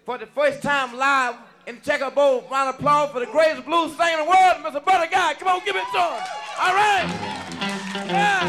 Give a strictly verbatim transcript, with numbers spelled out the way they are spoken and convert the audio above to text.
for the first time live in the Checkerboard Bowl. Round of applause for the greatest blues singer in the world, Mister Buddy Guy. Come on, give it to him. All right. Yeah.